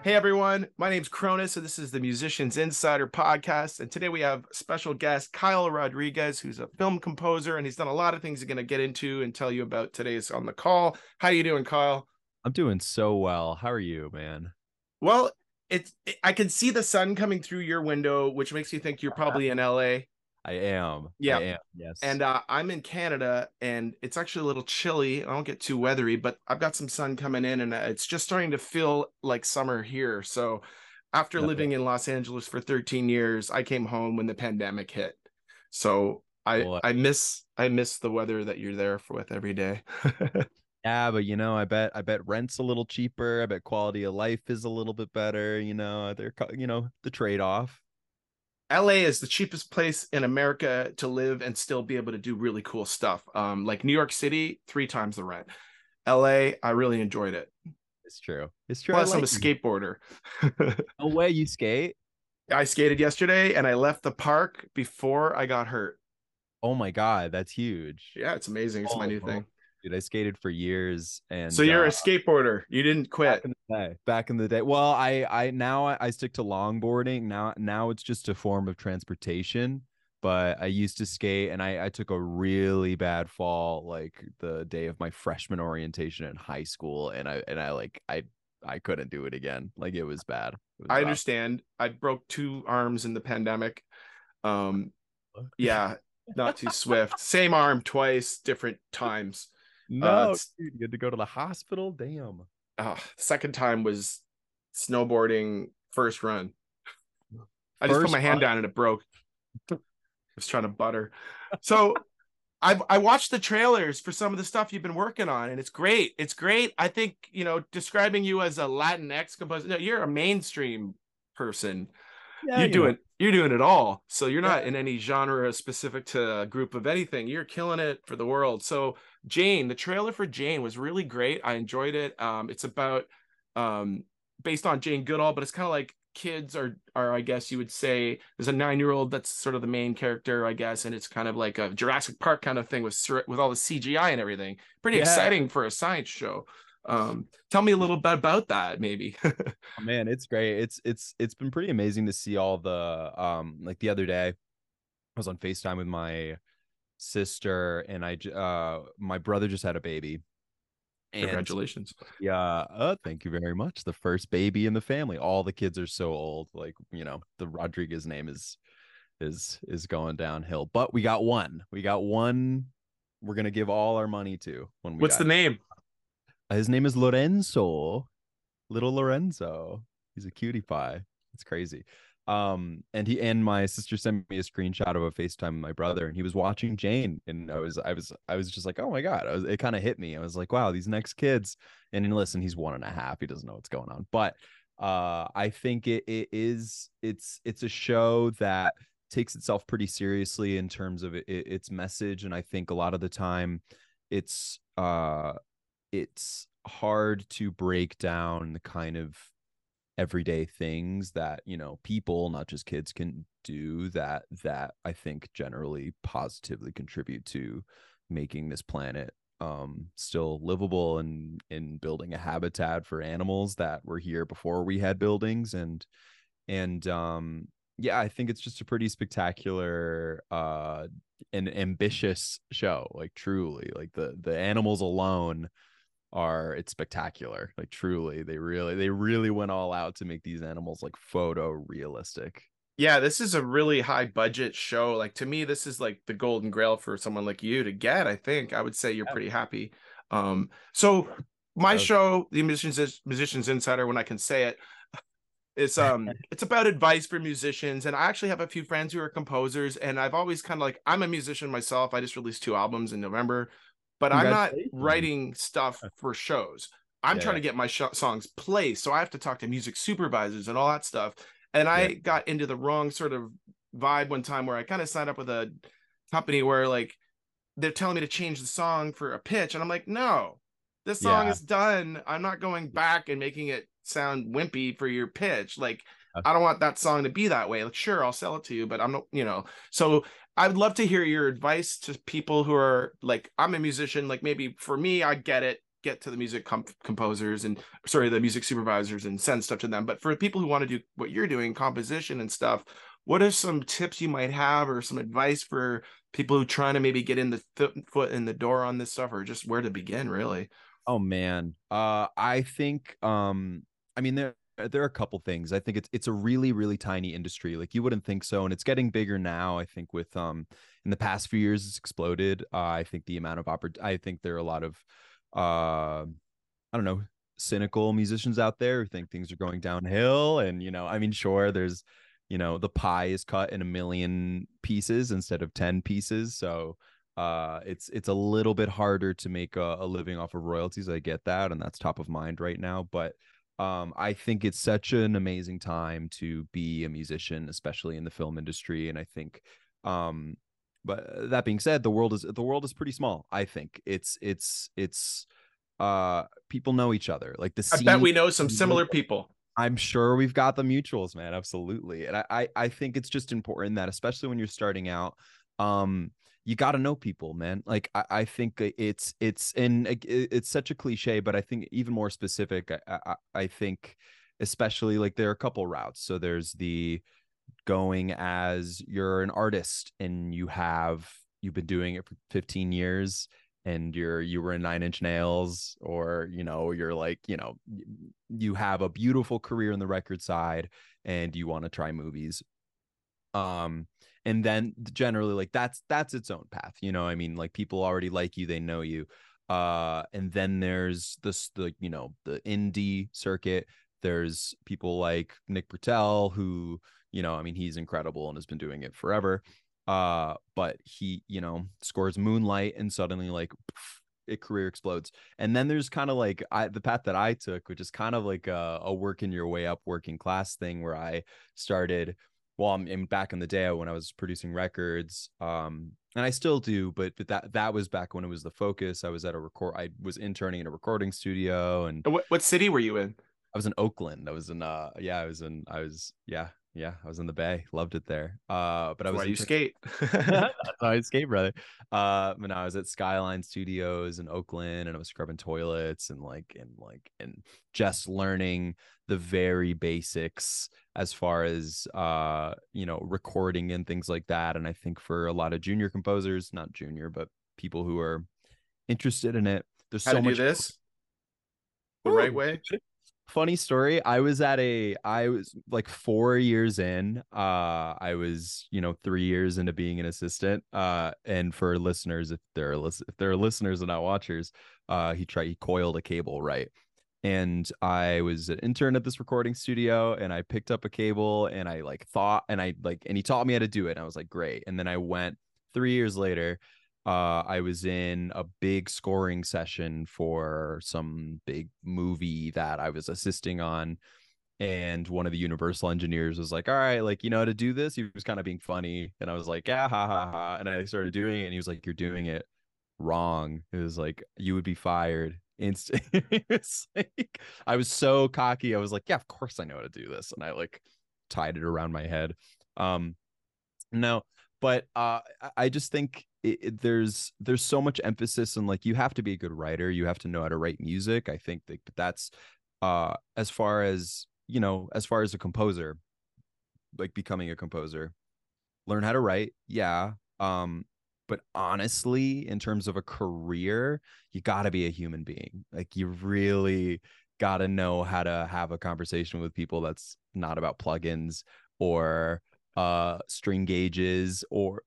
Hey everyone, my name's Cronus, and this is the Musicians Insider podcast. And today we have special guest Kyle Rodriguez, who's a film composer, and he's done a lot of things he's going to get into and tell you about today's on the call. How you doing, Kyle? I'm doing so well. How are you, man? Well, I can see the sun coming through your window, which makes you think you're probably in LA. I am. I Yeah, am. Yes. and I'm in Canada, and it's actually a little chilly. I don't get too weathery, but I've got some sun coming in, and it's just starting to feel like summer here. So, after No, living in Los Angeles for 13 years, I came home when the pandemic hit. So I well, I miss I miss the weather that you're there for with every day. yeah, but I bet rent's a little cheaper. I bet quality of life is a little bit better. The trade-off. LA is the cheapest place in America to live and still be able to do really cool stuff. Like New York City, three times the rent. LA, I really enjoyed it. It's true. It's true. I Plus, I'm a like you. skateboarder. No way you skate. I skated yesterday and I left the park before I got hurt. Oh my God, that's huge. Yeah, it's amazing. It's my new Oh, thing. dude, I skated for years So and you're a skateboarder. You didn't back quit. in the day. Back in the day. Well, I stick to longboarding. Now it's just a form of transportation. But I used to skate and I took a really bad fall like the day of my freshman orientation in high school and I couldn't do it again. Like it was bad. It was I rough. understand. I broke two arms in the pandemic. Um, yeah, not too swift. Same arm twice, different times. No, It's dude, you had to go to the hospital. Damn. second time was snowboarding first run. I just put First my run. hand down and it broke. I was trying to butter. So I watched the trailers for some of the stuff you've been working on, and it's great. It's great. I think describing you as a Latinx composer. No, you're a mainstream person. Yeah, You're doing it all. So you're Yeah. not in any genre specific to a group of anything. You're killing it for the world. So Jane, the trailer for Jane was really great. I enjoyed it. It's about um based on Jane Goodall, but it's kind of like kids are I guess you would say there's a 9-year-old that's sort of the main character, I guess, and it's kind of like a Jurassic Park kind of thing with all the CGI and everything. Pretty Yeah. exciting for a science show. Tell me a little bit about that, maybe. Oh, man, it's great. It's been pretty amazing to see all the like the other day I was on FaceTime with my sister and my brother just had a baby. And Congratulations. yeah, thank you very much. The first baby in the family. All the kids are so old. Like, the Rodriguez name is going downhill. But we got one. We got one we're gonna give all our money to when we What's the got. name? His name is Lorenzo. Little Lorenzo. He's a cutie pie. It's crazy. And my sister sent me a screenshot of a FaceTime with my brother, and he was watching Jane, and I was just like, oh my God. It kind of hit me. I was like, wow, these next kids. And then listen, he's 1.5. He doesn't know what's going on. But I think it's a show that takes itself pretty seriously in terms of its message. And I think a lot of the time it's it's hard to break down the kind of everyday things that people, not just kids, can do that I think generally positively contribute to making this planet still livable and in building a habitat for animals that were here before we had buildings. And yeah, I think it's just a pretty spectacular and ambitious show. Like truly, like the animals alone are it's spectacular. Like truly, they really went all out to make these animals like photo realistic. Yeah, this is a really high budget show. Like to me, this is like the golden grail for someone like you to get. I think I would say you're Yeah, pretty happy. So my that was show, the Musicians Insider, when I can say it, it's about advice for musicians. And I actually have a few friends who are composers, and I've always kind of like I'm a musician myself. I just released 2 albums in November, but I'm not congratulations. writing stuff for shows. I'm Yeah, trying yeah, to get my songs placed, so I have to talk to music supervisors and all that stuff. And yeah. I got into the wrong sort of vibe one time where I kind of signed up with a company where like they're telling me to change the song for a pitch, and I'm like, no, this song Yeah. is done. I'm not going back and making it sound wimpy for your pitch. Like, I don't want that song to be that way. Like, sure, I'll sell it to you, but I'm not. So I would love to hear your advice to people who are like, I'm a musician. Like, maybe for me, I get it. get to the music composers and sorry, the music supervisors and send stuff to them. But for people who want to do what you're doing, composition and stuff, what are some tips you might have or some advice for people who trying to maybe get in the foot in the door on this stuff, or just where to begin, really? Oh man. I think I mean there are a couple things. I think it's a really really tiny industry. Like you wouldn't think so, and it's getting bigger now. I think with in the past few years it's exploded. I think the amount of I think there are a lot of I don't know, cynical musicians out there who think things are going downhill, and I mean sure there's the pie is cut in a million pieces instead of 10 pieces. So it's a little bit harder to make a living off of royalties. I get that, and that's top of mind right now. But I think it's such an amazing time to be a musician, especially in the film industry. And I think, but that being said, the world is pretty small. I think it's people know each other. Like the I bet scene, we know some similar people. I'm sure we've got the mutuals, man. Absolutely. And I think it's just important that, especially when you're starting out, you got to know people, man. Like I think it's such a cliche, but I think even more specific, I think especially like there are a couple routes. So there's the going as you're an artist and you've been doing it for 15 years and you were in Nine Inch Nails, or you're like you have a beautiful career in the record side and you want to try movies. And then generally like that's its own path. I mean, like people already like you, they know you. And then there's the indie circuit. There's people like Nick Britell who, I mean, he's incredible and has been doing it forever. But he, scores Moonlight and suddenly like career explodes. And then there's kind of like the path that I took, which is kind of like a working your way up working class thing, where I started, well, I'm back in the day when I was producing records, and I still do, but that was back when it was the focus. I was interning in a recording studio, and What city were you in? I was in Oakland. I was in I was in the Bay. Loved it there. But I That's why was you skate. that's how I skate, brother. When I was at Skyline Studios in Oakland, and I was scrubbing toilets and just learning the very basics as far as recording and things like that. And I think for a lot of junior composers, not junior, but people who are interested in it, there's How to so do much. this the right Ooh, way? funny story. I was like 4 years in. I was 3 years into being an assistant. And for listeners, if there are listeners and not watchers, he coiled a cable, right? And I was an intern at this recording studio, and I picked up a cable, and I like thought, and he taught me how to do it, and I was like, great. And then I went 3 years later. I was in a big scoring session for some big movie that I was assisting on, and one of the Universal engineers was like, all right, like, you know how to do this? He was kind of being funny, and I was like, yeah, ha ha ha. And I started doing it, and he was like, you're doing it wrong. It was like, you would be fired instant. It's like, I was so cocky. I was like, yeah, of course I know how to do this, and I like tied it around my head. No, but I just think there's so much emphasis on, like, you have to be a good writer, you have to know how to write music. I think that's as far as a composer, like becoming a composer, learn how to write, yeah. But honestly, in terms of a career, you got to be a human being. Like, you really got to know how to have a conversation with people that's not about plugins or string gauges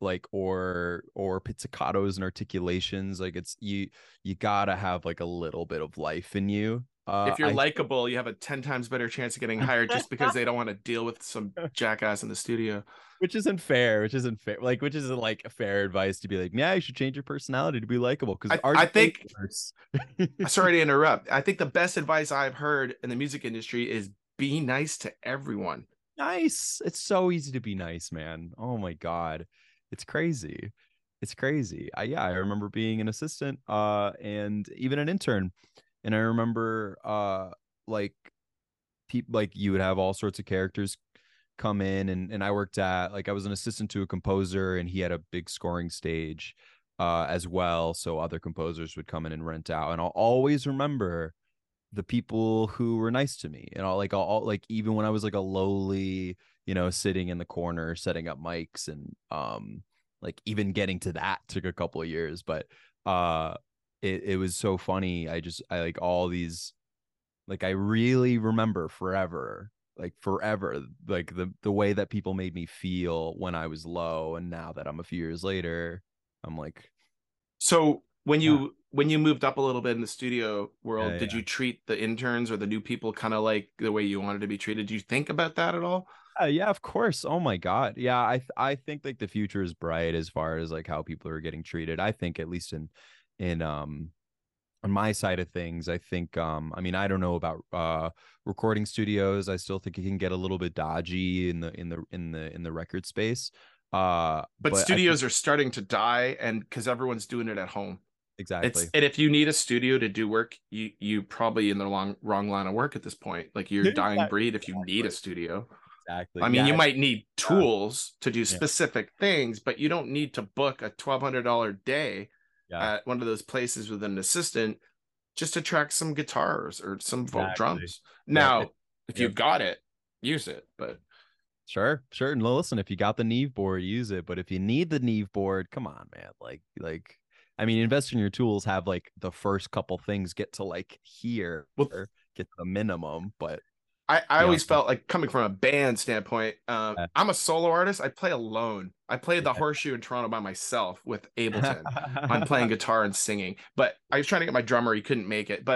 or pizzicatos and articulations. Like, it's you gotta have like a little bit of life in you. If you're I likable, you have a 10 times better chance of getting hired just because they don't want to deal with some jackass in the studio. which isn't fair, like, which isn't like fair advice to be like, yeah, you should change your personality to be likable, because I ours is way think, worse. sorry to interrupt. I think the best advice I've heard in the music industry is be nice to everyone. Nice. It's so easy to be nice, man. Oh my God. It's crazy. It's crazy. I remember being an assistant and even an intern. And I remember like people, like, you would have all sorts of characters come in, and I worked at, like, I was an assistant to a composer, and he had a big scoring stage. as well. So other composers would come in and rent out. And I'll always remember the people who were nice to me. And I'll like, even when I was like a lowly, sitting in the corner setting up mics, and like even getting to that took a couple of years. But it was so funny. I like all these, like I really remember forever, like the way that people made me feel when I was low. And now that I'm a few years later, I'm like, So yeah, when you moved up a little bit in the studio world, did yeah, you treat the interns or the new people kind of like the way you wanted to be treated? Do you think about that at all? yeah, of course. Oh my God. Yeah, I think like the future is bright as far as like how people are getting treated. I think at least in on my side of things, I think I mean, I don't know about recording studios. I still think it can get a little bit dodgy in the record space. But But I think studios are starting to die, and because everyone's doing it at home. It's exactly. and if you need a studio to do work, you probably in the wrong line of work at this point. Like you're dying breed if you need a Exactly. studio. Exactly. I mean, you Yeah. might need Yeah. tools to do Yeah. specific things, but you don't need to book a $1,200 day Yeah. at one of those places with an assistant just to track some guitars or some Exactly. drums. Yep. Now, if Yep. you've got it, use it. But Sure. Sure. And listen, if you got the Neve board, use it. But if you need the Neve board, come on, man. I mean, invest in your tools. Have like the first couple things get to like here, well, get to the minimum. But I beyond always felt like coming from a band standpoint, that, I'm a solo artist. I play alone. I played the Horseshoe in Toronto by myself with Ableton on playing yeah. guitar and singing. But I was trying to get my drummer, he couldn't make it. But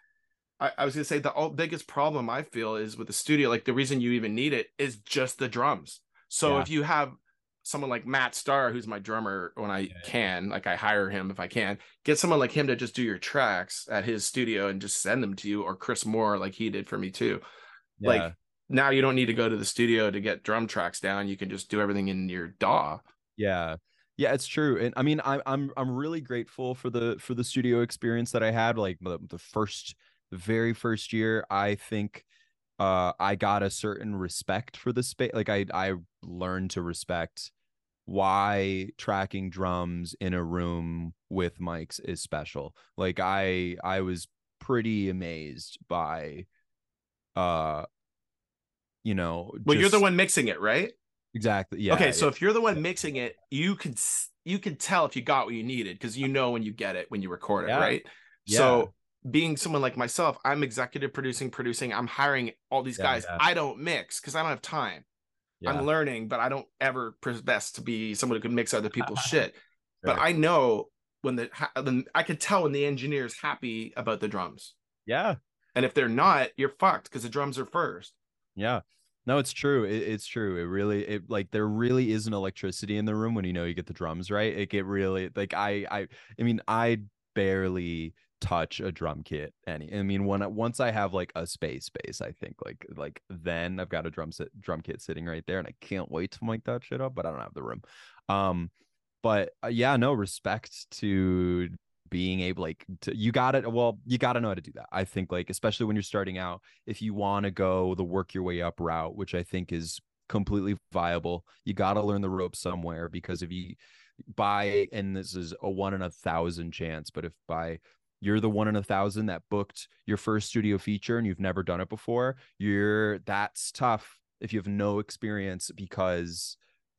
I was gonna say the biggest problem I feel is with the studio, like the reason you even need it is just the drums. So Yeah. if you have someone like Matt Starr, who's my drummer when I Yeah. can, like I hire him if I can, get someone like him to just do your tracks at his studio and just send them to you, or Chris Moore, like he did for me too. Like Yeah. now you don't need to go to the studio to get drum tracks down. You can just do everything in your DAW. Yeah. Yeah, it's true. And I mean, I'm really grateful for the studio experience that I had. Like the very first year, I think I got a certain respect for the space. Like I learned to respect why tracking drums in a room with mics is special. Like I was pretty amazed by uh Well, you're the just one mixing it, right? exactly. Okay, Yeah, yeah. so if you're the one mixing it, you can tell if you got what you needed because you know when you get it when you record it, Yeah. right? Yeah. So being someone like myself, I'm executive producing. I'm hiring all these Yeah. guys. Yeah. I don't mix because I don't have time. I'm Yeah. learning, but I don't ever profess to be someone who can mix other people's shit. But Sure. I know when I can tell when the engineer's happy about the drums, Yeah. and if they're not, you're fucked because the drums are first. Yeah. No, it's true. It's true. It like there really is an electricity in the room when you get the drums right. It get really like I mean I barely touch a drum kit I mean once I have like a space I think like then I've got a drum kit sitting right there and I can't wait to mic that shit up, but I don't have the room. Um but yeah, no, respect to being able like to you got it. Well, you got to know how to do that. I think like especially when you're starting out, if you want to go the work your way up route, which I think is completely viable, you got to learn the ropes somewhere. Because if you buy, and this is a 1 in 1,000 chance, but if by you're the 1 in 1,000 that booked your first studio feature and you've never done it before, that's tough if you have no experience. Because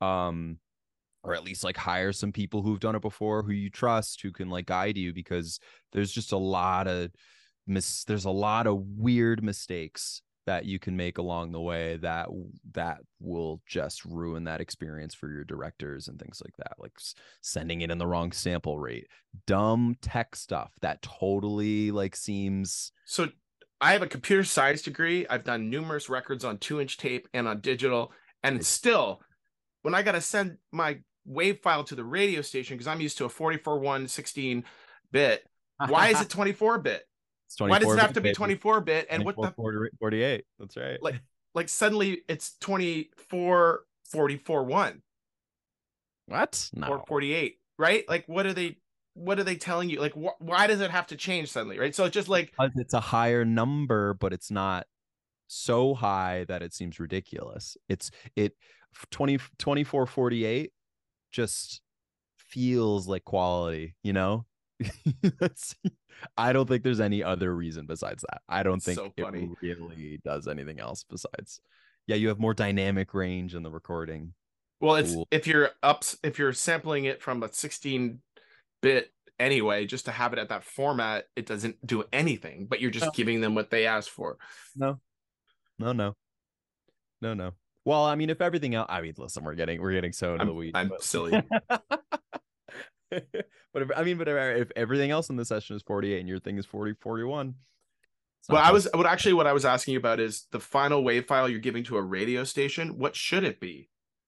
or at least like hire some people who've done it before, who you trust, who can like guide you. Because there's just a lot of there's a lot of weird mistakes that you can make along the way that will just ruin that experience for your directors and things like that, like sending it in the wrong sample rate, dumb tech stuff that totally like seems. So I have a computer science degree. I've done numerous records on 2-inch tape and on digital, and still, when I got to send my wave file to the radio station because I'm used to a 44.1 16-bit. Why is it 24-bit? It's Why does 24 it have bit to be baby. 24-bit? And what 24 the 48, that's right. like suddenly it's 24 44.1 What? or No. 48, right? Like what are they telling you? Like why does it have to change suddenly, right? So it's just like Because it's a higher number, but it's not so high that it seems ridiculous. It 20 24 48 just feels like quality, you know? That's, I don't think there's any other reason besides that. I don't It's think so it funny. really does anything else besides, yeah, you have more dynamic range in the recording. Well, it's Cool. if you're sampling it from a 16-bit anyway, just to have it at that format, it doesn't do anything, but you're just No, giving them what they asked for. no, no, no, no, no. Well, I mean, if everything else, I mean, listen, we're getting so into the weeds, I'm silly. but but if, I mean, but if everything else in the session is 48 and your thing is 40, 41, it's Well, not bad. what I was asking you about is the final wave file you're giving to a radio station. What should it be?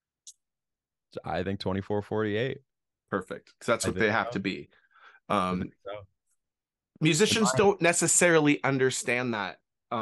I think 24, 48. Perfect, because that's I what think they have so. to be. I think Um, so. musicians don't necessarily understand that,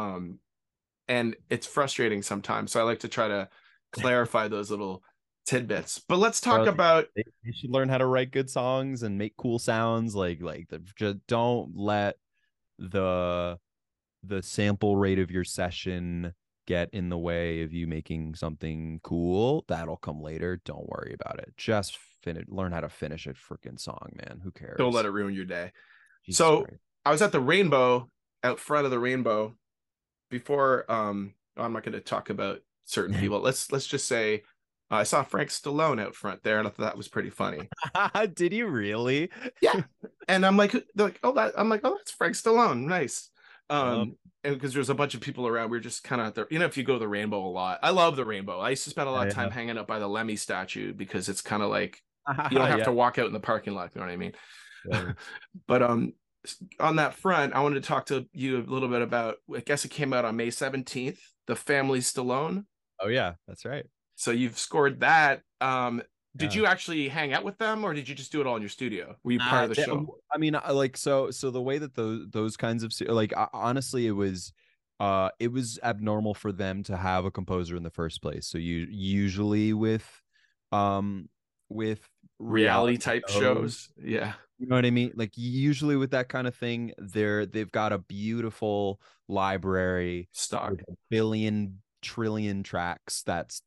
and it's frustrating sometimes. So I like to try to clarify those little tidbits. But let's talk Bro, about they should learn how to write good songs and make cool sounds. Just don't let the sample rate of your session get in the way of you making something cool. That'll come later. Don't worry about it. Just finish. Learn how to finish a freaking song, man. Who don't let cares? it ruin your day. Jesus So Christ. I was at the Rainbow, out front of the Rainbow before. I'm not going to talk about certain people. Let's just say I saw Frank Stallone out front there, and I thought that was pretty funny. Did you really? Yeah, and I'm like, they're like, oh, that I'm like, oh, that's Frank Stallone, nice. Oh, And because there's a bunch of people around, we are just kind of there. You know, if you go to the Rainbow a lot, I love the Rainbow. I used to spend a lot of time yeah. hanging out by the Lemmy statue because it's kind of like you don't have Yeah. to walk out in the parking lot. You know what I mean? Yeah. But on that front, I wanted to talk to you a little bit about. I guess it came out on May 17th, the Family Stallone. Oh yeah, that's right. So you've scored that. Did Yeah. you actually hang out with them, or did you just do it all in your studio? Were you part of the show? I mean, like so the way that those kinds of like honestly, it was abnormal for them to have a composer in the first place. So you usually with Reality reality type shows, shows? Yeah. you know what I mean? Like usually with that kind of thing, they've got a beautiful library with Stock. a billion trillion tracks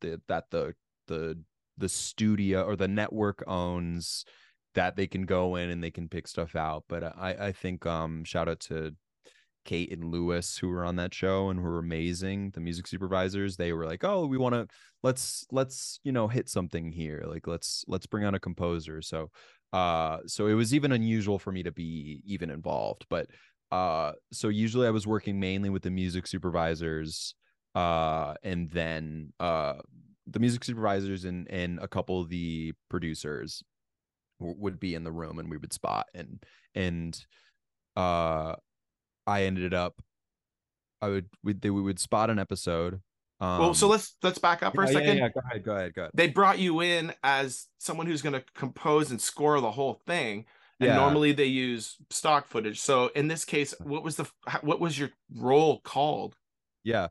the the studio or the network owns, that they can go in and they can pick stuff out. But I think shout out to Kate and Lewis who were on that show and who were amazing. The music supervisors, they were like, oh, we want to let's hit something here. Like let's bring on a composer. So it was even unusual for me to be even involved. But so usually I was working mainly with the music supervisors, and then the music supervisors and a couple of the producers would be in the room and we would spot and uh I ended up we would spot an episode. Well, so um let's back up for a second. yeah, go ahead. They brought you in as someone who's going to compose and score the whole thing, and Yeah, normally they use stock footage. So in this case, what was your role called? yeah,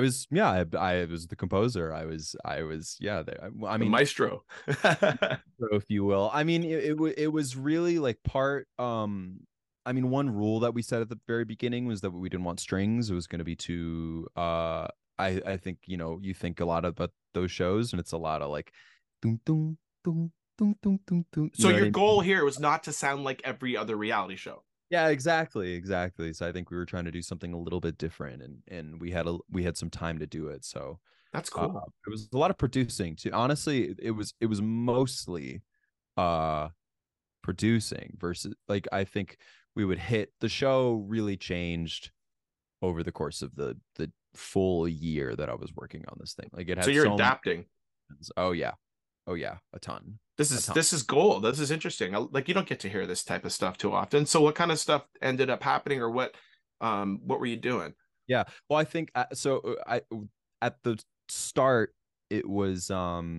I was the composer. I was yeah, I The mean, maestro. if you will. I mean, it was really like part. I mean, one rule that we set at the very beginning was that we didn't want strings. It was going to be too. I think you think a lot about those shows, and it's a lot of like, dum dum dum dum dum dum dum. You So know what your I goal mean? here was not to sound like every other reality show. Yeah, exactly. So I think we were trying to do something a little bit different, and we had some time to do it. So That's cool. it was a lot of producing too. Honestly, it was mostly uh producing versus like I think we would hit the show really changed over the course of the full year that I was working on this thing. Like it So had you're so many. adapting. Oh yeah. Oh yeah, a ton. This A is ton. this is gold. This is interesting. Like you don't get to hear this type of stuff too often. So what kind of stuff ended up happening, or what were you doing? Yeah. Well, I think I at the start it was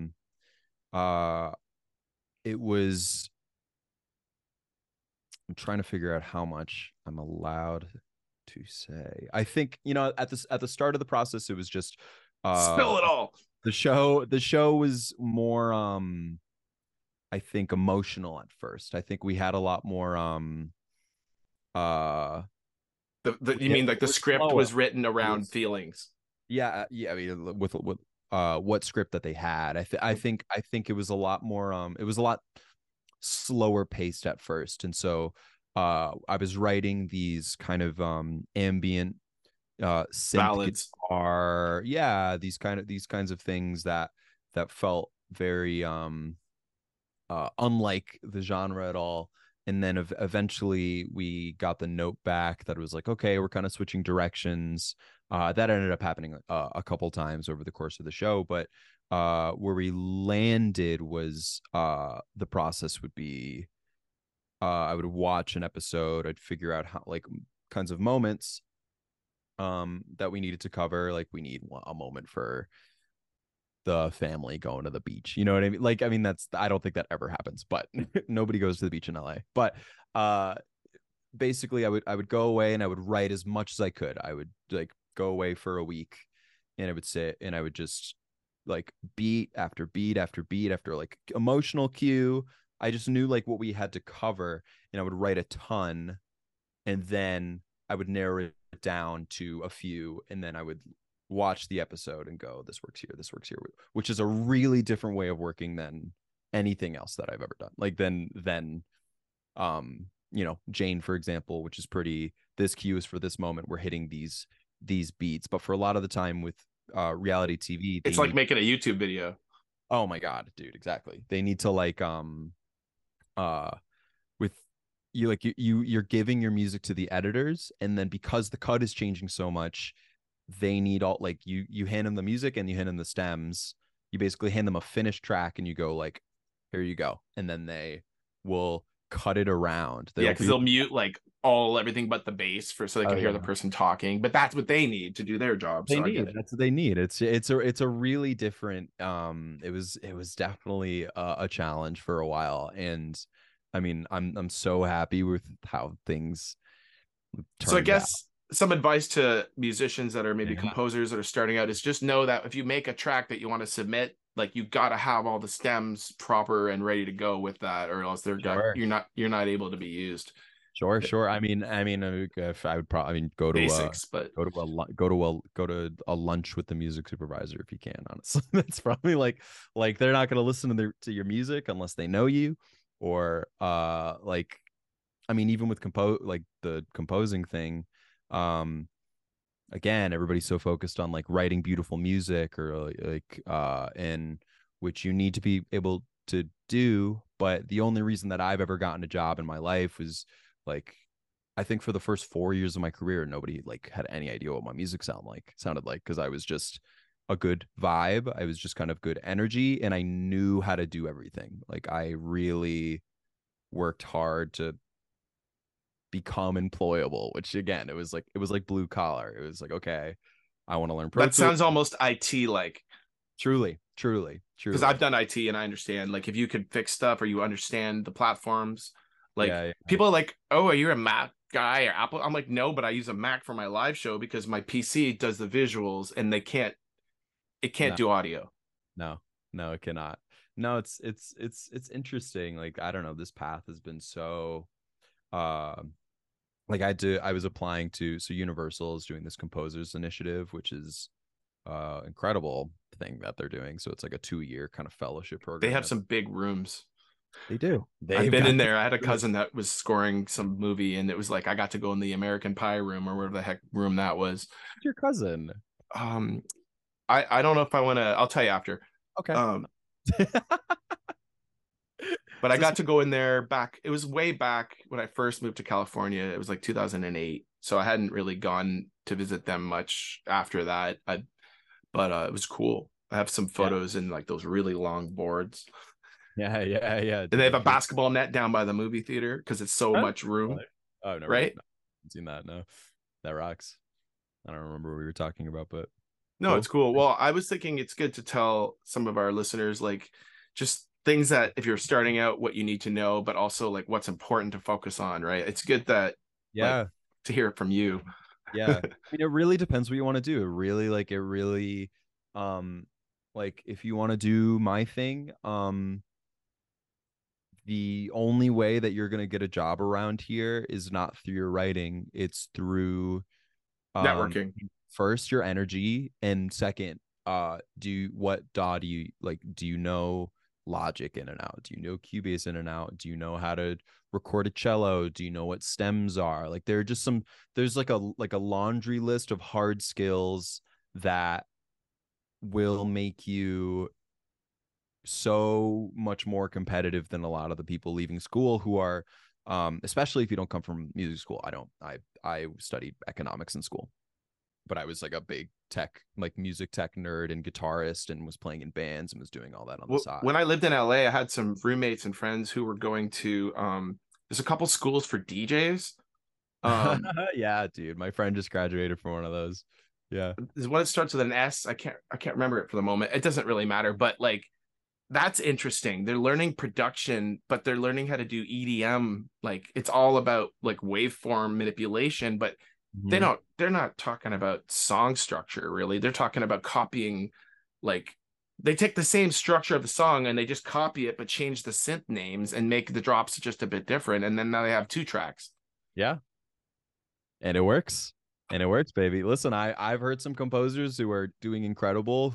uh it was I'm trying to figure out how much I'm allowed to say. I think, at the start of the process, it was just uh Spill it all. the show was more I think emotional at first. I think we had a lot more uh You mean like it the was script slower. was written It around was feelings? yeah, I mean with what script that they had. I think it was a lot more it was a lot slower paced at first. And so I was writing these kind of ambient synth Ballads. guitar, yeah, these kinds of things that felt very unlike the genre at all. And then eventually we got the note back that was like, okay, we're kind of switching directions. That ended up happening a couple times over the course of the show, but where we landed was the process would be I would watch an episode, I'd figure out how like kinds of moments that we needed to cover. Like we need a moment for the family going to the beach. You know what I mean? Like, I mean, that's, I don't think that ever happens, but nobody goes to the beach in LA. But uh basically I would go away and I would write as much as I could. I would like go away for a week and I would sit and I would just like beat after beat after beat after like emotional cue. I just knew like what we had to cover and I would write a ton and then I would narrow it down to a few and then I would watch the episode and go, this works here, which is a really different way of working than anything else that I've ever done. Like then Jane, for example, which is pretty, this cue is for this moment, we're hitting these beats. But for a lot of the time with reality TV, It's like making a YouTube video. oh my god, dude, exactly. They need to like uh with you like you're giving your music to the editors, and then because the cut is changing so much, they need all like you hand them the music and you hand them the stems. You basically hand them a finished track and you go like, here you go, and then they will cut it around. Yeah, because they'll mute like everything but the bass so they oh can hear yeah, the person talking. But that's what they need to do their job. they So I get need it. that's what they need. It's a really different it was definitely a challenge for a while, and I mean I'm so happy with how things So I turned out. guess some advice to musicians that are maybe Yeah, composers that are starting out is just know that if you make a track that you want to submit, like you got to have all the stems proper and ready to go with that, or else sure. you're not able to be used. Sure. I mean, if I would probably, I mean, Basics, but go to a lunch with the music supervisor if you can. Honestly, that's probably like they're not going to listen to your music unless they know you, or like, I mean, even with the composing thing, um, again, everybody's so focused on like writing beautiful music or and which you need to be able to do. But the only reason that I've ever gotten a job in my life was like, I think for the first 4 years of my career, nobody like had any idea what my music sounded like, because I was just a good vibe. I was just kind of good energy and I knew how to do everything. Like I really worked hard to become employable, which again, it was like blue collar. It was like, okay, I want to learn Pro that Tools. sounds almost IT like, Truly. because I've done IT and I understand like if you could fix stuff or you understand the platforms, like Yeah, yeah. people are like, oh, are you a Mac guy or Apple? I'm like, no, but I use a Mac for my live show because my PC does the visuals and it can't No, do audio. no, it cannot. No, it's interesting. Like, I don't know, this path has been so like I was applying to, so Universal is doing this composers initiative, which is incredible thing that they're doing. So it's like a 2 year kind of fellowship They program have that some big rooms. they do. I've They've been got in there. I had a cousin that was scoring some movie, and it was like I got to go in the American Pie room or whatever the heck room that was. your cousin. Um, I don't know if I want to. I'll tell you after. Okay. Um, but I Is this got to go in there back. It was way back when I first moved to California. It was like 2008, so I hadn't really gone to visit them much after that. But it was cool. I have some yeah. photos in like those really long boards, Yeah, and they dude. have a Those are basketball net down by the movie theater because it's so huh? much room, Really? Oh, I've never right? seen that. No, that rocks. I don't remember what we were talking about, but No, it's cool. cool. Well, I was thinking it's good to tell some of our listeners like just things that if you're starting out, what you need to know, but also like what's important to focus on, right? It's good that like Yeah, to hear it from you. yeah. I mean, it really depends what you want to do. It really, um, like if you want to do my thing, the only way that you're gonna get a job around here is not through your writing. It's through um Networking. first your energy, and second, do what do you like, do you know Logic in and out? Do you know Cubase in and out? Do you know how to record a cello? Do you know what stems are? Like there are just some, there's like a laundry list of hard skills that will make you so much more competitive than a lot of the people leaving school who are especially if you don't come from music school. I studied economics in school, but I was like a big tech, like music tech nerd and guitarist, and was playing in bands and was doing all that on the side. When I lived in LA, I had some roommates and friends who were going to there's a couple schools for DJs. Yeah, dude, my friend just graduated from one of those. Yeah. Is what it starts with an S. I can't remember it for the moment. It doesn't really matter, but like that's interesting. They're learning production, but they're learning how to do EDM. Like it's all about like waveform manipulation, but Mhm. they're not talking about song structure really. They're talking about copying, like they take the same structure of the song and they just copy it but change the synth names and make the drops just a bit different, and then now they have two tracks. Yeah, and it works. And it works, baby. Listen, I've heard some composers who are doing incredible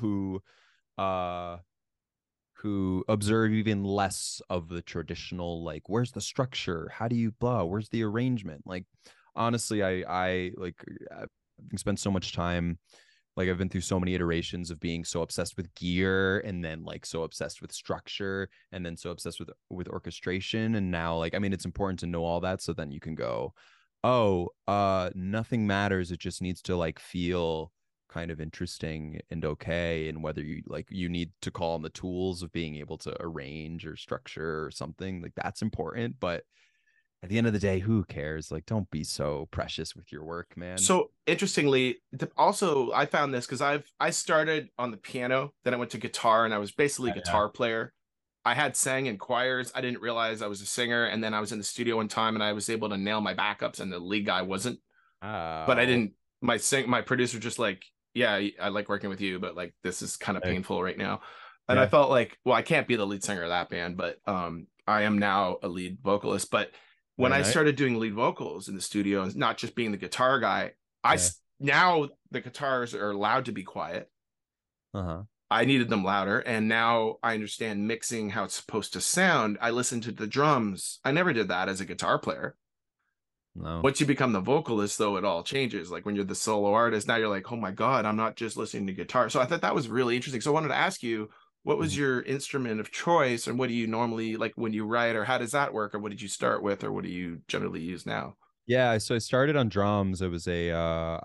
uh who observe even less of the traditional, like where's the structure, how do you blah, where's the arrangement. Like honestly, I like I've spent so much time, like I've been through so many iterations of being so obsessed with gear, and then like so obsessed with structure, and then so obsessed with orchestration. And now, like, I mean, it's important to know all that so then you can go, oh, nothing matters, it just needs to like feel kind of interesting and okay. And whether you like, you need to call on the tools of being able to arrange or structure or something, like that's important. But at the end of the day, who cares? Like, don't be so precious with your work, man. So interestingly, also I found this because I started on the piano, then I went to guitar, and I was basically a Yeah. guitar player. I had sang in choirs. I didn't realize I was a singer, and then I was in the studio one time and I was able to nail my backups, and the lead guy wasn't. But I Oh, didn't. My producer just like, yeah, I like working with you, but like this is kind of like, painful right now. And I yeah. felt like, well, I can't be the lead singer of that band, but I am now a lead vocalist. But when Very I nice. started doing lead vocals in the studio and not just being the guitar guy, Yeah. now the guitars are allowed to be quiet. Uh-huh. I needed them louder, and now I understand mixing how it's supposed to sound. I listen to the drums. I never did that as a guitar player. No. Once you become the vocalist, though, it all changes. Like when you're the solo artist, now you're like, oh my God, I'm not just listening to guitar. So I thought that was really interesting. So I wanted to ask you, what was Mhm. your instrument of choice, and what do you normally like when you write, or how does that work, or what did you start with, or what do you generally use now? Yeah, so I started on drums. It was a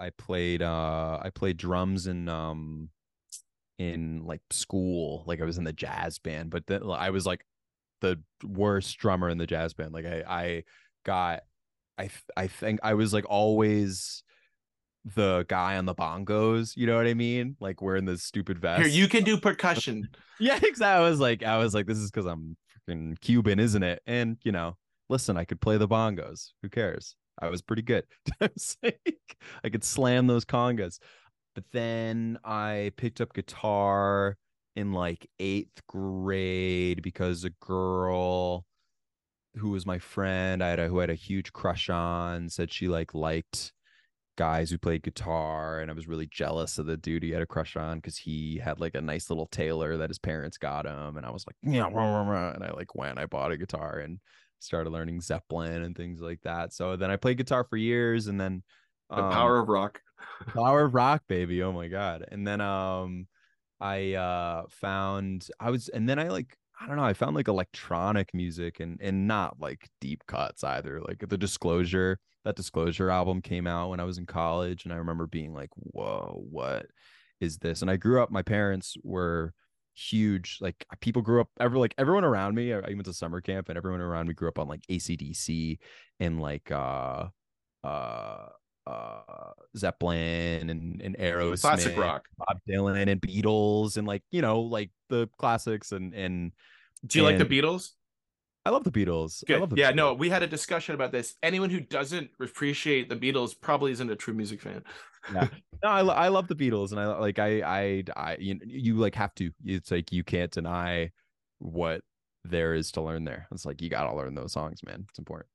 I played drums in like school. Like I was in the jazz band, but then I was like the worst drummer in the jazz band. Like I got I think I was like always the guy on the bongos, you know what I mean? Like wearing the stupid Here, you vests. can do percussion. Yeah, exactly. I was like, this is because I'm freaking Cuban, isn't it? And listen, I could play the bongos. Who cares? I was pretty good. I was like, I could slam those congas. But then I picked up guitar in like eighth grade because a girl who was my friend, who had a huge crush on, said she like liked guys who played guitar, and I was really jealous of the dude he had a crush on because he had like a nice little Taylor that his parents got him, and I was like, yeah, and I like went, I bought a guitar and started learning Zeppelin and things like that. So then I played guitar for years, and then The um power of rock. Power of Rock, baby, oh my god. And then I found I was and then I like I don't know, I found like electronic music and not like deep cuts either. Like that Disclosure album came out when I was in college, and I remember being like, whoa, what is this? And I grew up, my parents were huge, like people grew up everyone around me. I went to summer camp, and everyone around me grew up on like AC/DC and like uh Zeppelin and Classic Aerosmith, rock. Bob Dylan and Beatles, and like like the classics Do you like the and Beatles? I love the Beatles. I Good. love the Yeah, Beatles. no, we had a discussion about this. Anyone who doesn't appreciate the Beatles probably isn't a true music fan. Yeah. No, I love the Beatles, and I like you like have to. It's like you can't deny what there is to learn there. It's like you gotta learn those songs, man. It's important.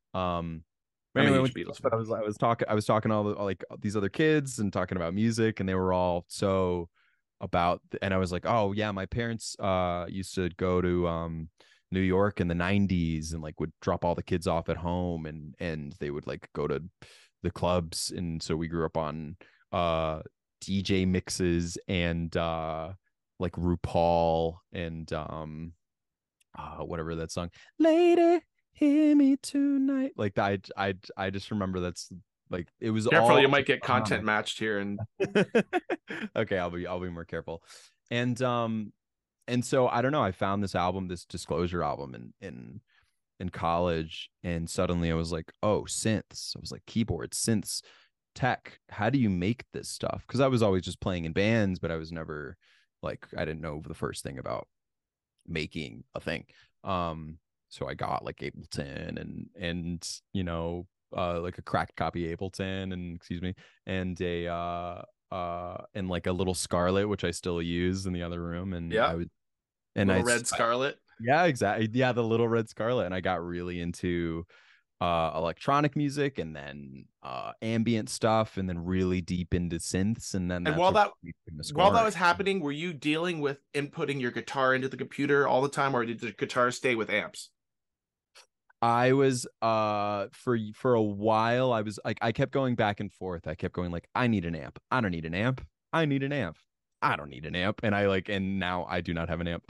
But I'm a anyway, huge Beatles fan. I was talking to all like these other kids and talking about music, and they were all so and I was like, oh yeah, my parents used to go to New York in the 90s and like would drop all the kids off at home, and they would like go to the clubs, and so we grew up on DJ mixes and like RuPaul and whatever that song, Lady Hear Me Tonight, like I just remember that's like it was Careful, you all might get content matched here. And okay, I'll be more careful. And so I don't know, I found this album, this Disclosure album in college, and suddenly I was like, oh, synths. I was like, keyboards, synths, tech. How do you make this stuff? Because I was always just playing in bands, but I was never like, I didn't know the first thing about making a thing. So I got like Ableton and like a cracked copy Ableton, and excuse me, and a and like a little Scarlett, which I still use in the other room, and yeah, I was and little red Scarlet. yeah, exactly, yeah, the little red Scarlett, and I got really into electronic music, and then ambient stuff, and then really deep into synths, and then And that's what while that was happening, were you dealing with inputting your guitar into the computer all the time, or did the guitar stay with amps? I was for a while I was like, I kept going back and forth. I kept going like, I need an amp. I don't need an amp. I need an amp. I don't need an amp. And now I do not have an amp.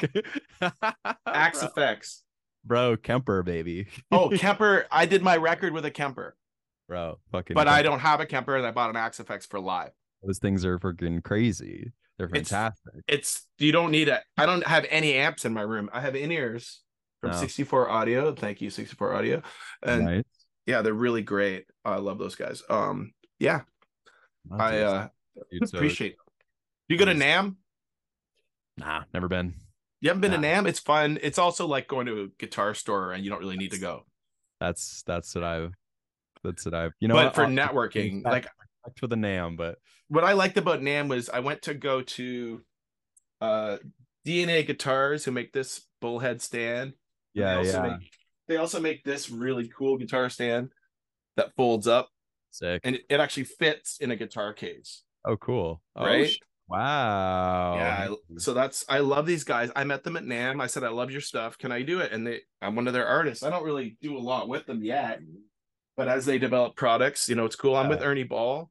Axe bro, Effects. bro, Kemper baby. Oh, Kemper. I did my record with a Kemper. Bro, fucking But Kemper. I don't have a Kemper, and I bought an Axe Effects for live. Those things are freaking crazy. They're fantastic. It's you don't need it. I don't have any amps in my room. I have in-ears from No. 64 Audio. Thank you, 64 Audio. And Nice. yeah, they're really great. I love those guys. Yeah, I Dude, so appreciate. You go to NAMM? nah, never been. You haven't been to Nah. NAMM? It's fun. It's also like going to a guitar store, and you don't really need to go. That's what I've But what? for networking, like for the NAMM, but what I liked about NAMM was I went to go to uh DNA Guitars, who make this bullhead stand. yeah, They also make this really cool guitar stand that folds up, sick. and it actually fits in a guitar case. Oh, cool. Right? Wow. Yeah. So I love these guys. I met them at NAMM. I said, I love your stuff. Can I do it? And I'm one of their artists. I don't really do a lot with them yet, but as they develop products, it's cool. I'm with Ernie Ball.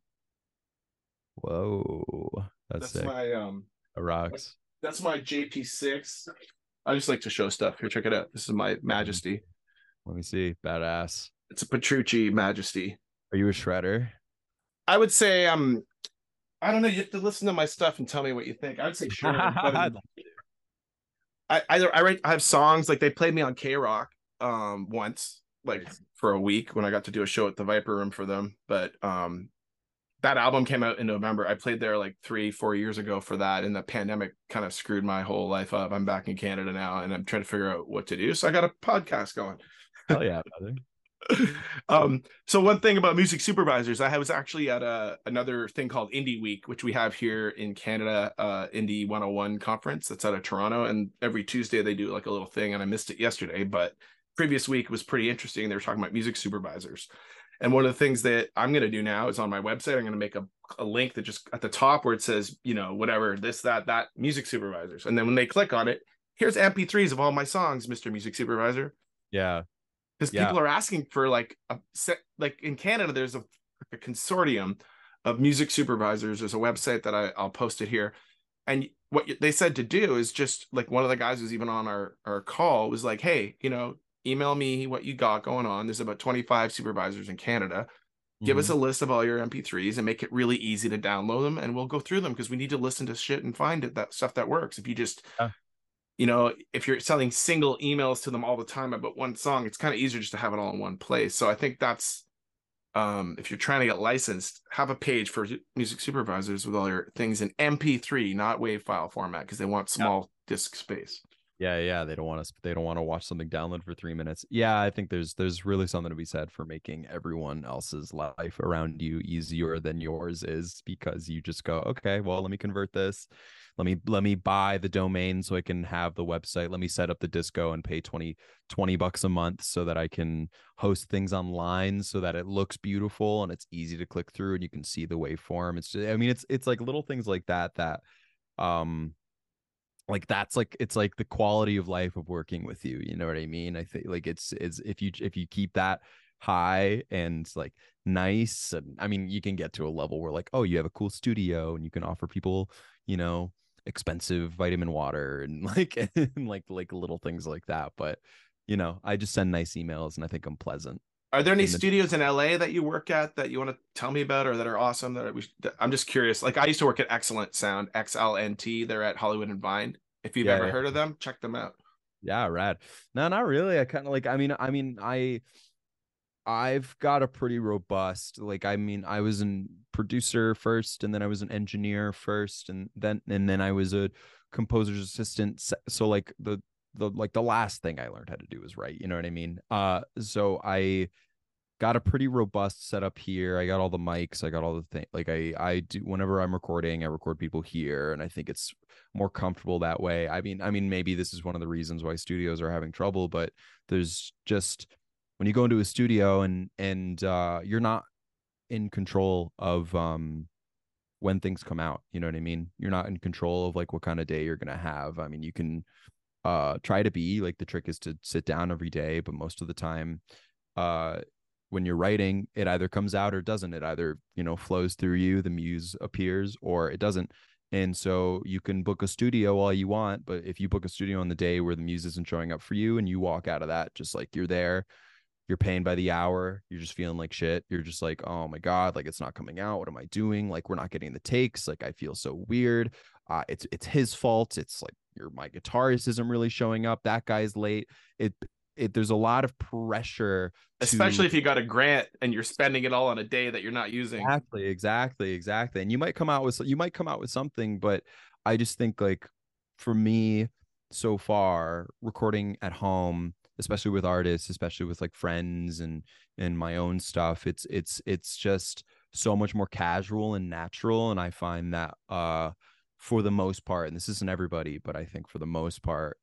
Whoa. That's sick. My rocks. That's my JP6. I just like to show stuff. Here, check it out. This is my Majesty. Let me see. Badass. It's a Petrucci Majesty. Are you a shredder? I would say I don't know. You have to listen to my stuff and tell me what you think. I would say sure. I have songs like they played me on K Rock once, like for a week when I got to do a show at the Viper Room for them. But that album came out in November. I played there like 3-4 years ago for that, and the pandemic kind of screwed my whole life up. I'm back in Canada now, and I'm trying to figure out what to do. So I got a podcast going. Hell yeah, brother. So one thing about Music Supervisors, I was actually at another thing called Indie Week, which we have here in Canada, Indie 101 conference that's out of Toronto, and every Tuesday they do like a little thing, and I missed it yesterday, but previous week was pretty interesting. They were talking about music supervisors, and one of the things that I'm going to do now is on my website, I'm going to make a link that just at the top where it says, whatever, this, that music supervisors, and then when they click on it, here's MP3s of all my songs, Mr. Music Supervisor. Yeah. Because people are asking for like in Canada, there's a consortium of music supervisors. There's a website that I'll post it here. And what they said to do is just like one of the guys who's even on our call was like, hey, email me what you got going on. There's about 25 supervisors in Canada. Give us a list of all your MP3s and make it really easy to download them. And we'll go through them because we need to listen to shit and find that stuff that works. If you just if you're sending single emails to them all the time about one song, it's kind of easier just to have it all in one place. So I think that's if you're trying to get licensed, have a page for music supervisors with all your things in MP3, not WAV file format, because they want small disk space. Yeah. They don't want to watch something download for 3 minutes. Yeah, I think there's really something to be said for making everyone else's life around you easier than yours is, because you just go, okay, well, let me convert this. Let me buy the domain so I can have the website. Let me set up the disco and pay $20 a month so that I can host things online so that it looks beautiful and it's easy to click through and you can see the waveform. It's like little things like that like that's like it's like the quality of life of working with you, you know what I mean? I think like it's if you keep that high and like nice, and I mean you can get to a level where like, oh, you have a cool studio and you can offer people, you know, expensive vitamin water and like and like little things like that. But you know, I just send nice emails and I think I'm pleasant. Are there any And then studios in LA that you work at that you want to tell me about, or that are awesome that I'm just curious. Like I used to work at Excellent Sound, XLNT. They're at Hollywood and Vine. If you've yeah, ever yeah, heard of them, check them out. yeah, rad. No, not really. I kind of like, I've got a pretty robust, like, I mean, I was a producer first, and then I was an engineer first, and then I was a composer's assistant. So like the last thing I learned how to do was write, you know what I mean? So I got a pretty robust setup here. I got all the mics, I got all the thing. Like I do, whenever I'm recording, I record people here, and I think it's more comfortable that way. I mean, maybe this is one of the reasons why studios are having trouble, but there's just when you go into a studio and you're not in control of when things come out, you know what I mean? You're not in control of like what kind of day you're gonna have. I mean, you can try to be like, the trick is to sit down every day, but most of the time uh when you're writing, it either comes out or doesn't. It either, you know, flows through you, the muse appears, or it doesn't. And so you can book a studio all you want, but if you book a studio on the day where the muse isn't showing up for you and you walk out of that just like you're there, you're paying by the hour, you're just feeling like shit, you're just like, oh my god, like it's not coming out, what am I doing, like we're not getting the takes, like I feel so weird, it's his fault, it's like my guitarist isn't really showing up, that guy's late, it there's a lot of pressure to Especially if you got a grant and you're spending it all on a day that you're not using. exactly, and you might come out with something, but I just think like for me so far recording at home, especially with artists, especially with like friends and my own stuff, it's just so much more casual and natural, and I find that for the most part, and this isn't everybody, but I think for the most part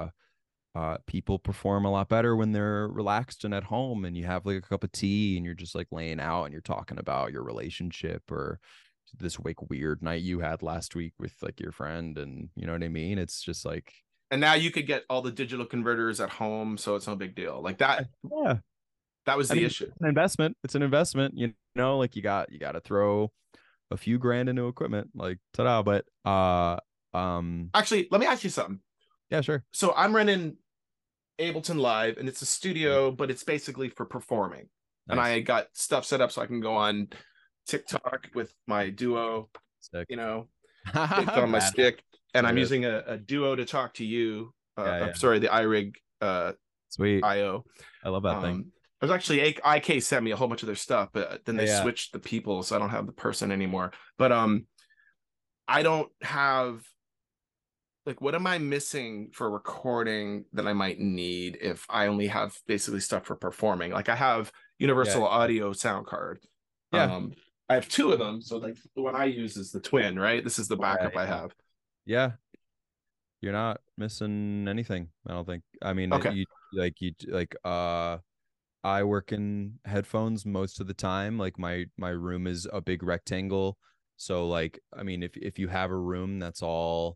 people perform a lot better when they're relaxed and at home, and you have like a cup of tea and you're just like laying out and you're talking about your relationship or this like weird night you had last week with like your friend, and you know what I mean, it's just like, And now you could get all the digital converters at home, so it's no big deal. Like that, yeah, that was I the mean, issue. it's an investment, you know, like you got to throw a few grand into equipment, like ta-da. But Actually, let me ask you something. yeah, sure. So I'm running Ableton Live, and it's a studio, but it's basically for performing. And Nice. I got stuff set up so I can go on TikTok with my Duo, Sick. you know, sticked on my Bad. stick. And There I'm it is. using a Duo to talk to you. Yeah, I'm yeah. sorry, the iRig Sweet. IO. I love that thing. I was actually IK sent me a whole bunch of their stuff, but then Yeah, they yeah. switched the people, so I don't have the person anymore. But I don't have, like, what am I missing for recording that I might need if I only have basically stuff for performing? Like I have Yeah. Universal Audio sound card. Yeah. Um, I have two of them, so like the one I use is the Twin, right? This is the Yeah. backup I have. Yeah. You're not missing anything, I don't think. I mean, Okay. you like I work in headphones most of the time. Like my room is a big rectangle. So like, I mean, if you have a room that's all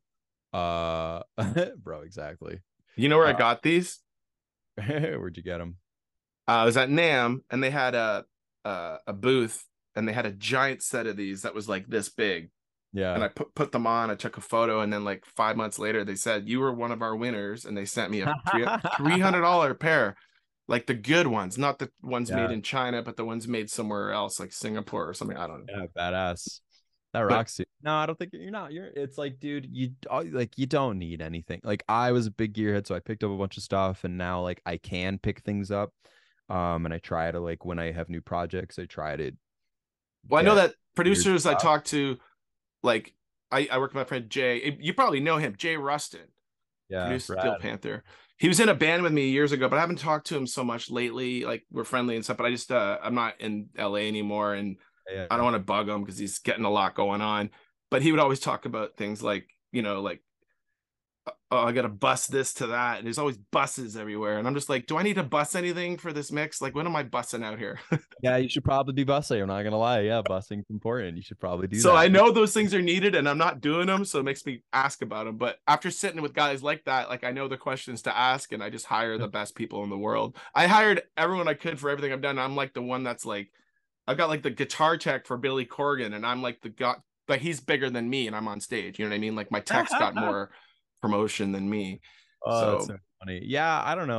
bro, exactly. You know where I Uh got these? where'd you get them? I was at NAM, and they had a booth, and they had a giant set of these that was like this big. And Yeah. I put them on. I took a photo, and then like 5 months later, they said you were one of our winners, and they sent me a $300 pair, like the good ones, not the ones made Yeah. in China, but the ones made somewhere else, like Singapore or something. I don't know. Yeah, badass. That But rocks you. No, I don't think you're not. It's like, dude, like you don't need anything. Like I was a big gearhead, so I picked up a bunch of stuff, and now like I can pick things up. And I try to like when I have new projects, I try to well, I know get that weird producers I stuff. talked to, like I work with my friend Jay. You probably know him, Jay Rustin, Yeah, produced Steel rad. Panther. He was in a band with me years ago, but I haven't talked to him so much lately. Like we're friendly and stuff, but I just I'm not in LA anymore, and Yeah, I don't yeah. want to bug him because he's getting a lot going on. But he would always talk about things like, like oh, I gotta bus this to that, and there's always buses everywhere, and I'm just like, do I need to bus anything for this mix? Like, when am I bussing out here? Yeah, you should probably be bussing. I'm not gonna lie. Yeah, bussing's important. You should probably do So I that. know those things are needed, and I'm not doing them, so it makes me ask about them. But after sitting with guys like that, like I know the questions to ask, and I just hire the best people in the world. I hired everyone I could for everything I've done. I'm like the one that's like, I've got like the guitar tech for Billy Corgan, and I'm like the guy, but he's bigger than me, and I'm on stage. You know what I mean? Like my tech's got more promotion than me. Oh, that's So so funny. Yeah, I don't know.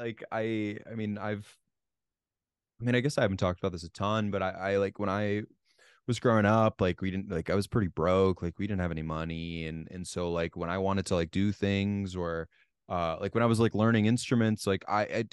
I mean, I guess I haven't talked about this a ton, but I like when I was growing up, like we didn't like I was pretty broke, like we didn't have any money, and so like when I wanted to like do things or like when I was like learning instruments, like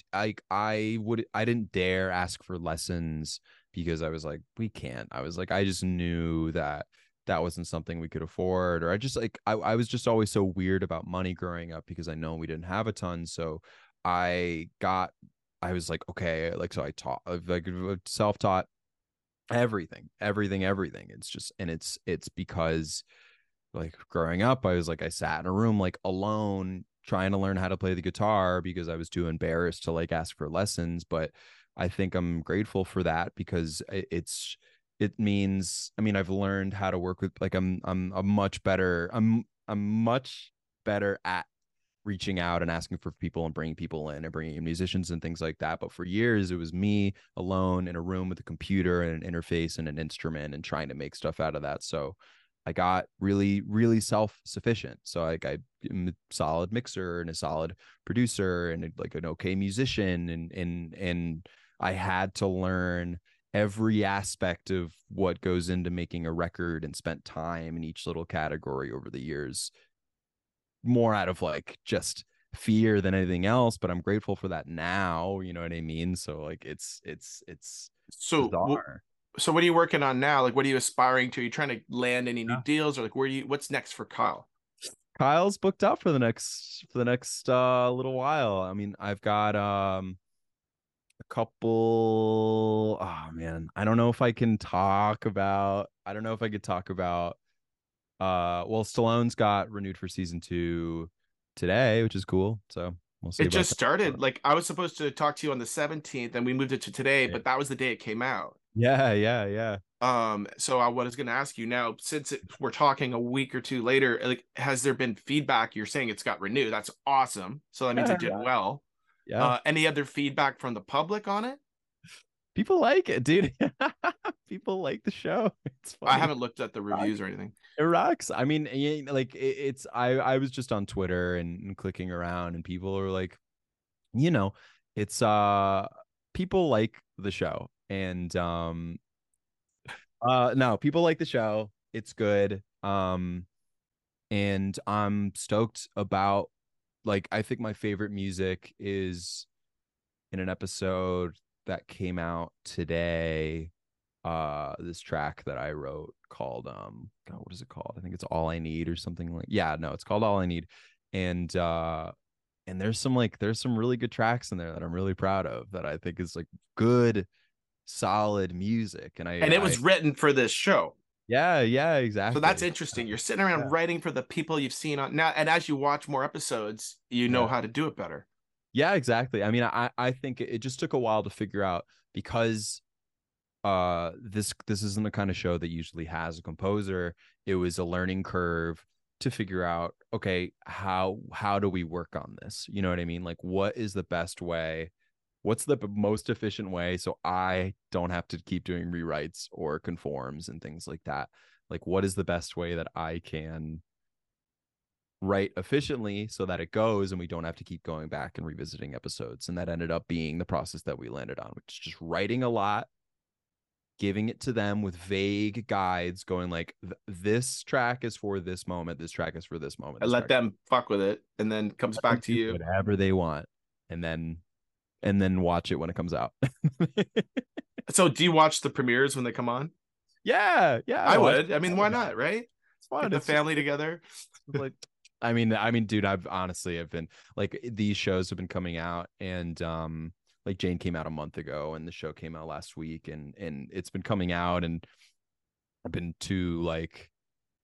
I didn't dare ask for lessons because I was like we can't. I was like I just knew that that wasn't something we could afford, or I just like I was just always so weird about money growing up because I know we didn't have a ton. So I got I was like, okay, like so I taught like self-taught everything. It's just and it's because like growing up, I was like I sat in a room like alone trying to learn how to play the guitar because I was too embarrassed to like ask for lessons. But I think I'm grateful for that because it means I mean I've learned how to work with like I'm much better at reaching out and asking for people and bringing people in and bringing in musicians and things like that. But for years, it was me alone in a room with a computer and an interface and an instrument and trying to make stuff out of that. So I got really, really self-sufficient. So like I am a solid mixer and a solid producer and like an okay musician and I had to learn every aspect of what goes into making a record and spent time in each little category over the years more out of like just fear than anything else, but I'm grateful for that now, you know what I mean? So like it's so bizarre. so what are you working on now? Like what are you aspiring to? Are you trying to land any new Yeah. deals, or like what's next for Kyle? Kyle's booked up for the next little while. I mean, I've got a couple oh man, I don't know if I could talk about well, Stallone's got renewed for season 2 today, which is cool. So we'll see It about just that. started. Like I was supposed to talk to you on the 17th and we moved it to today, but that was the day it came out. Yeah. So I was going to ask you now, since we're talking a week or two later, like, has there been feedback? You're saying it's got renewed. That's awesome. So that means it did well. Yeah. Any other feedback from the public on it? People like it, dude. People like the show. It's I funny. haven't looked at the reviews or anything. It rocks. I mean, like it's I was just on Twitter and clicking around and people are like, you know, it's people like the show and no, people like the show. It's good. And I'm stoked about like I think my favorite music is in an episode that came out today. This track that I wrote called God, what is it called? I think it's All I Need or something like yeah, no, it's called All I Need. And there's some really good tracks in there that I'm really proud of that I think is like good, solid music. And And it I was written for this show. yeah, So that's exactly. interesting. You're sitting around Yeah. writing for the people you've seen on now, and as you watch more episodes, you know Yeah. how to do it better. Yeah, exactly. I mean, I think it just took a while to figure out because this isn't the kind of show that usually has a composer. It was a learning curve to figure out okay, how do we work on this? You know what I mean? Like what is the best way? What's the most efficient way so I don't have to keep doing rewrites or conforms and things like that? Like what is the best way that I can write efficiently so that it goes and we don't have to keep going back and revisiting episodes? And that ended up being the process that we landed on, which is just writing a lot, giving it to them with vague guides going like this track is for this moment, this track is for this moment, And this let track them fuck with it, and then comes let them back to do you. whatever they want and then watch it when it comes out. So do you watch the premieres when they come on? Yeah, I I watched would. I mean, all why of that. not, right? It's fun. Get the family together. It's like dude, I've been like these shows have been coming out and like Jane came out a month ago and the show came out last week and it's been coming out and I've been too like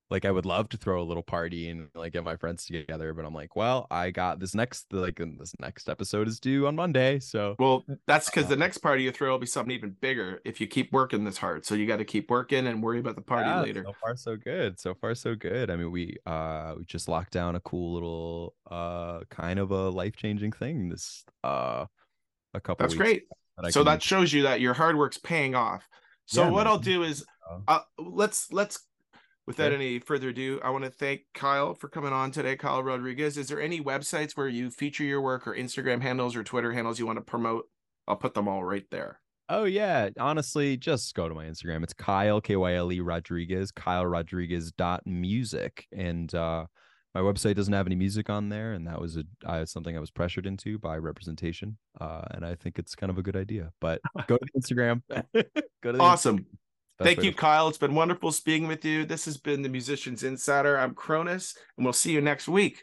Like I would love to throw a little party and like get my friends together, but I'm like, well, I got this next this next episode is due on Monday, so Well, that's because the next party you throw will be something even bigger if you keep working this hard. So you got to keep working and worry about the party yeah, later. so far so good. So far so good. I mean, we just locked down a cool little kind of a life-changing thing this a couple That's weeks great. that I So can that shows you that your hard work's paying off. So yeah, what man. I'll do is let's without Sure. any further ado, I want to thank Kyle for coming on today. Kyle Rodriguez. Is there any websites where you feature your work or Instagram handles or Twitter handles you want to promote? I'll put them all right there. Oh yeah, honestly, just go to my Instagram. It's Kyle Kyle Rodriguez, Kyle Rodriguez .music, and my website doesn't have any music on there, and that was something I was pressured into by representation, and I think it's kind of a good idea. But go to the Instagram. Go to the Awesome. Instagram. Thank you, Kyle. It's been wonderful speaking with you. This has been the Musicians Insider. I'm Cronus, and we'll see you next week.